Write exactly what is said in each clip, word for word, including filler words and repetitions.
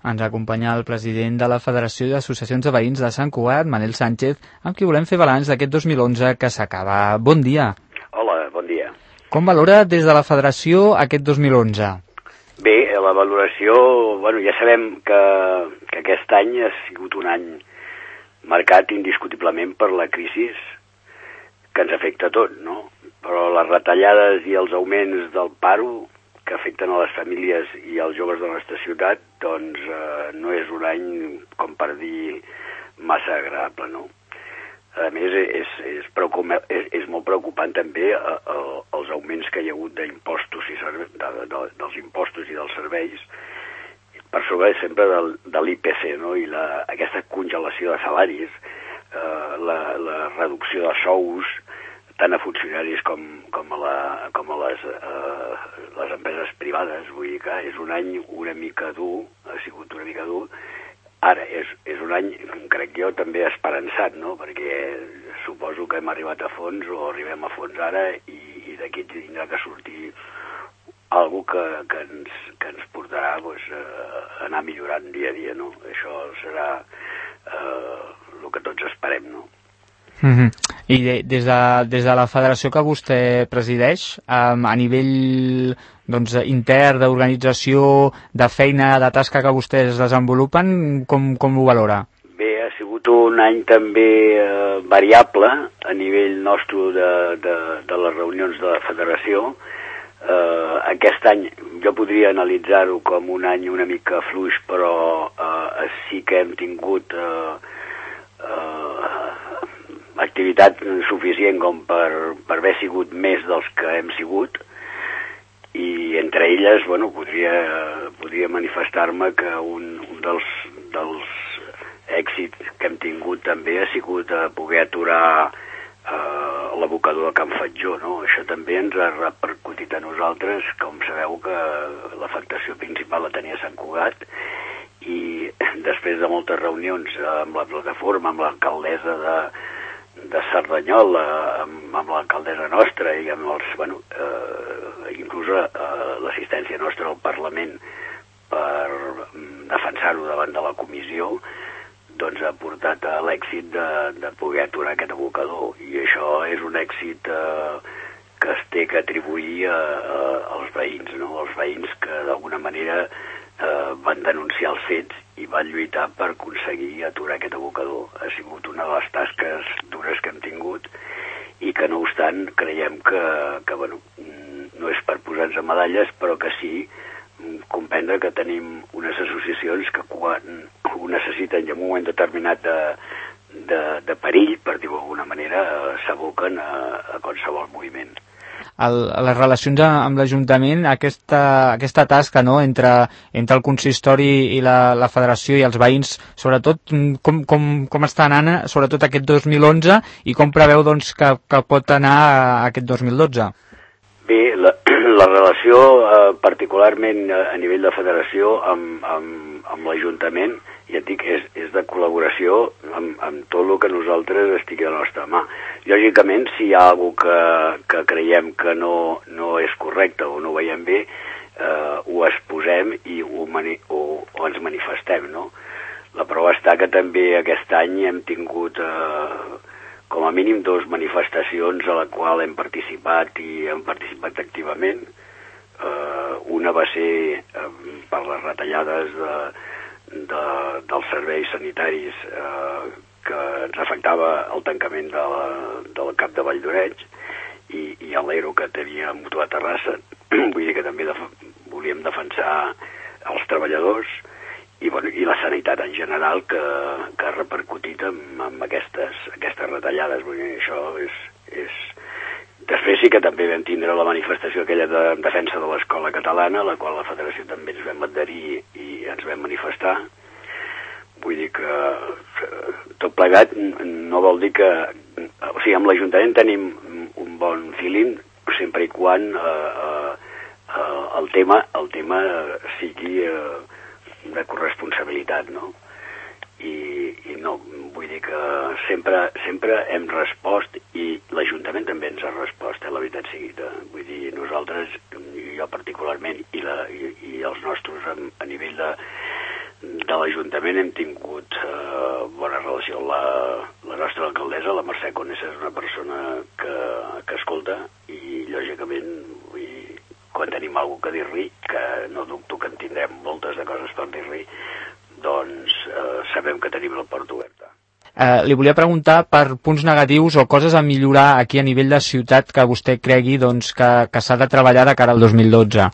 Ens acompanya el president de la Federació d'Associacions de Veïns de Sant Cugat, Manel Sánchez, amb qui volem fer balanç d'aquest dos mil onze que s'acaba. Bon dia. Hola, bon dia. Com valora des de la Federació aquest dos mil onze? Bé, la valoració, bueno, ja sabem que, que aquest any ha sigut un any marcat indiscutiblement per la crisi que ens afecta a tot, no? Però les retallades i els augments del paro que afecten a les famílies i als joves de la nostra ciutat, doncs eh, no és un any, com per dir, massa agradable, no? A més, és, és, és, és molt preocupant també eh, els augments que hi ha hagut d'impostos i serve, de, de, dels impostos i dels serveis, per sobre sempre del, de l'I P C, no? I la, aquesta congelació de salaris, eh, la, la reducció de sous, tant a funcionaris com, com, a, la, com a les, eh, les empreses privades. Vull dir que és un any una mica dur, ha sigut una mica dur. Ara, és, és un any, crec jo, també esperançat, no? Perquè suposo que hem arribat a fons o arribem a fons ara i, i d'aquí tindrà que sortir algo que, que, ens, que ens portarà pues, a anar millorant dia a dia, no? Això serà eh, el que tots esperem, no? Mm-hmm. I de, des, de, des de la federació que vostè presideix, um, a nivell doncs, intern, d'organització, de feina, de tasca que vostès desenvolupen, com, com ho valora? Bé, ha sigut un any també eh, variable a nivell nostre de, de, de les reunions de la federació. Eh, aquest any jo podria analitzar-ho com un any una mica fluix, però eh, sí que hem tingut eh, eh, activitat suficient com per, per haver sigut més dels que hem sigut, i entre elles, bueno, podria, podria manifestar-me que un, un dels, dels èxits que hem tingut també ha sigut a poder aturar eh, l'abocador de Can Fatjó, no? Això també ens ha repercutit a nosaltres, com sabeu que l'afectació principal la tenia Sant Cugat, i després de moltes reunions amb la plataforma, amb l'alcaldessa de de Cerdanyola, amb, amb l'alcaldessa nostra i amb els, bueno, eh, inclús eh, l'assistència nostra al Parlament per defensar-ho davant de la comissió, doncs ha portat a l'èxit de, de poder aturar aquest abocador. I això és un èxit eh, que es té que atribuir a, a, als veïns, no? Els veïns que d'alguna manera eh, van denunciar els fets i van lluitar per aconseguir aturar aquest abocador. Ha sigut una de les tasques dures que hem tingut i que, no obstant, creiem que, que bueno, no és per posar-nos a medalles, però que sí comprendre que tenim unes associacions que quan ho necessiten i en un moment determinat de, de, de perill, per dir-ho d'alguna manera, s'aboquen a, a qualsevol moviment. El, les relacions amb l'Ajuntament, aquesta, aquesta tasca, no?, entre, entre el consistori i la, la federació i els veïns, sobretot, com, com, com està anant, sobretot aquest dos mil onze, i com preveu doncs, que, que pot anar aquest dos mil dotze? Bé, la, la relació, eh, particularment a nivell de federació, amb, amb, amb l'Ajuntament, ja et dic, és, és de col·laboració amb, amb tot el que nosaltres estigui a la nostra mà. Lògicament, si hi ha alguna que, que creiem que no, no és correcte o no ho veiem bé, eh, ho exposem i ho, mani o, o ens manifestem, no? La prova està que també aquest any hem tingut eh, com a mínim dues manifestacions a la qual hem participat i hem participat activament. Eh, una va ser eh, per les retallades de De, dels serveis sanitaris eh, que ens afectava el tancament de la, del cap de Valldoreix i, i l'Ero que tenia mutu a Terrassa. Vull dir que també def volíem defensar els treballadors i, bueno, i la sanitat en general que, que ha repercutit amb, amb aquestes, aquestes retallades. Vull dir, això és, és... Després sí que també vam tindre la manifestació aquella de defensa de l'escola catalana, a la qual la federació també ens vam adherir i ens vam manifestar. Vull dir que tot plegat no vol dir que... O sigui, amb l'Ajuntament tenim un bon feeling, sempre i quan eh, eh, el tema, el tema sigui eh, de corresponsabilitat, no? I, i no, vull dir que sempre, sempre hem respost i l'Ajuntament també ens ha respost, eh, la veritat sigui. Vull dir, nosaltres, jo particularment, i, la, i, i els nostres a, a nivell de, l'Ajuntament hem tingut eh, bona relació. La, la nostra alcaldessa, la Mercè Conesa, és una persona que, que escolta i, lògicament, vull dir, quan tenim alguna cosa que dir-li, que no dubto que en tindrem moltes de coses per dir-li, doncs eh, sabem que tenim la porta oberta. Eh, li volia preguntar per punts negatius o coses a millorar aquí a nivell de ciutat que vostè cregui doncs, que, que s'ha de treballar de cara al dos mil dotze.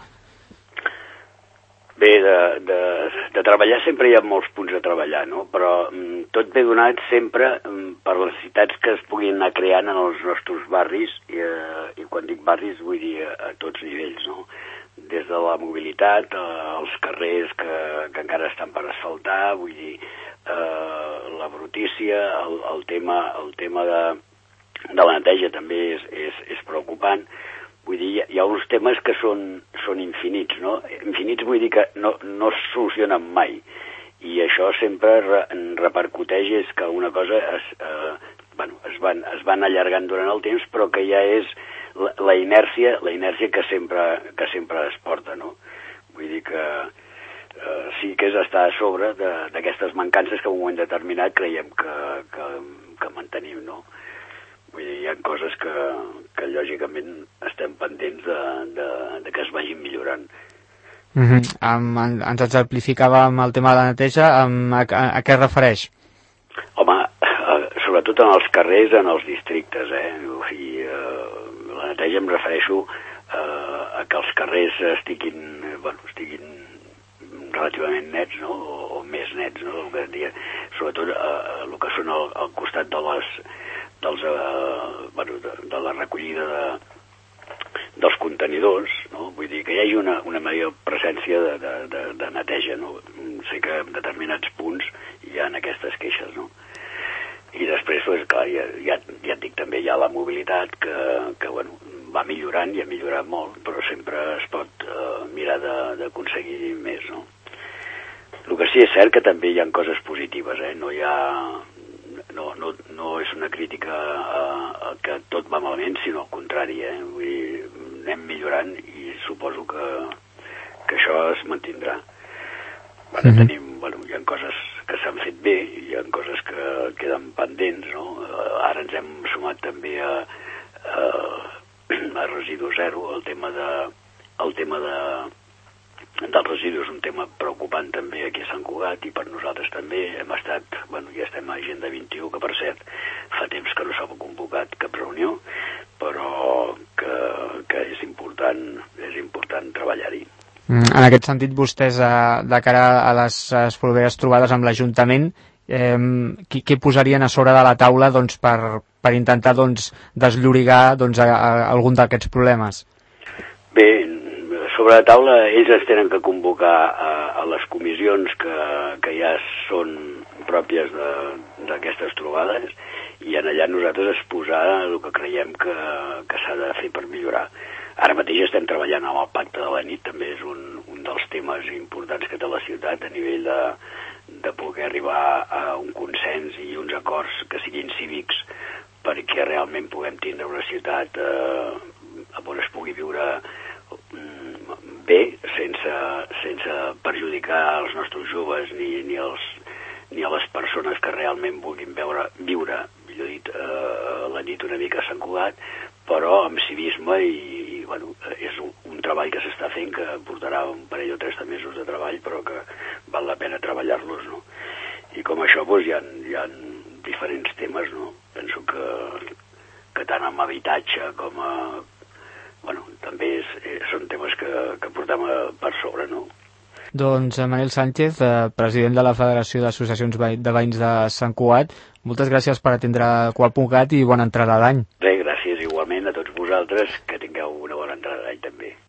Bé, de, de, de treballar sempre hi ha molts punts a treballar, no? Però mm, tot ve donat sempre mm, per les necessitats que es puguin anar creant en els nostres barris, i, eh, i quan dic barris vull dir a, a tots nivells, no? Des de la mobilitat, eh, els carrers que, que encara estan per asfaltar, vull dir, eh, la brutícia, el, el tema, el tema de, de la neteja també és, és, és preocupant. Vull dir, hi ha uns temes que són, són infinits, no? Infinits vull dir que no, no es solucionen mai. I això sempre re, repercuteix és que una cosa es, eh, bueno, es, van, es van allargant durant el temps, però que ja és la, la inèrcia, la inèrcia que sempre, que sempre es porta, no? Vull dir que eh, sí que és estar a sobre d'aquestes mancances que en un moment determinat creiem que, que, que mantenim, no? Vull dir, hi ha coses que, que lògicament estem pendents de, de, de que es vagin millorant. Mm-hmm. Um, ens exemplificava amb el tema de la neteja, um, a, a, a què es refereix? Home, eh, sobretot en els carrers, en els districtes, eh? O sigui, eh, la neteja em refereixo eh, a que els carrers estiguin, bueno, estiguin relativament nets, no? O, o més nets, no? El que diria, sobretot eh, el que són al, al costat de les dels, eh, bueno, de, de la recollida de, dels contenidors, no? Vull dir que hi hagi una, una major presència de, de, de, de neteja, no? Sé que en determinats punts hi ha aquestes queixes, no? I després, pues, clar, ja, ja, ja et dic, també hi ha la mobilitat que, que bueno, va millorant i ha millorat molt, però sempre es pot eh, mirar d'aconseguir més, no? El que sí és cert que també hi ha coses positives, eh? No hi ha... No, no, no és una crítica a, a que tot va malament, sinó al contrari, eh? Vull dir, anem millorant i suposo que, que això es mantindrà. Ara mm-hmm. tenim, bueno, hi ha coses que s'han fet bé, hi ha coses que queden pendents, no? Ara ens hem sumat també a, a, a residu zero, el tema de, el tema de dels residus, un tema preocupant també aquí a Sant Cugat, i per nosaltres també hem estat, bueno, ja estem a Agenda vint-i-u, que per cert fa temps que no s'ha convocat cap reunió, però que, que és important, és important treballar-hi. En aquest sentit, vostès, de cara a les, a les properes trobades amb l'Ajuntament, eh, què, què posarien a sobre de la taula doncs, per, per intentar doncs, desllorigar doncs, a, a, algun d'aquests problemes? Bé, sobre la taula ells es tenen que convocar a, a les comissions que, que ja són pròpies d'aquestes trobades, i en allà nosaltres exposar el que creiem que, que s'ha de fer per millorar. Ara mateix estem treballant amb el Pacte de la Nit, també és un, un dels temes importants que té la ciutat a nivell de, de poder arribar a un consens i uns acords que siguin cívics perquè realment puguem tindre una ciutat eh, on es pugui viure bé, sense, sense perjudicar els nostres joves ni, ni, els, ni a les persones que realment vulguin veure, viure, millor dit, eh, la nit una mica a Sant Cugat, però amb civisme i, i bueno, és un, un treball que s'està fent que portarà un parell o tres de mesos de treball, però que val la pena treballar-los, no? I com això, doncs, hi ha, hi ha diferents temes, no? Penso que, que tant amb habitatge com a bueno, també és, eh, són temes que, que portem a, per sobre, no? Doncs Manel Sánchez, eh, president de la Federació d'Associacions de Veïns de Sant Cugat, moltes gràcies per atendre Qual.cat i bona entrada d'any. Bé, gràcies igualment a tots vosaltres, que tingueu una bona entrada d'any també.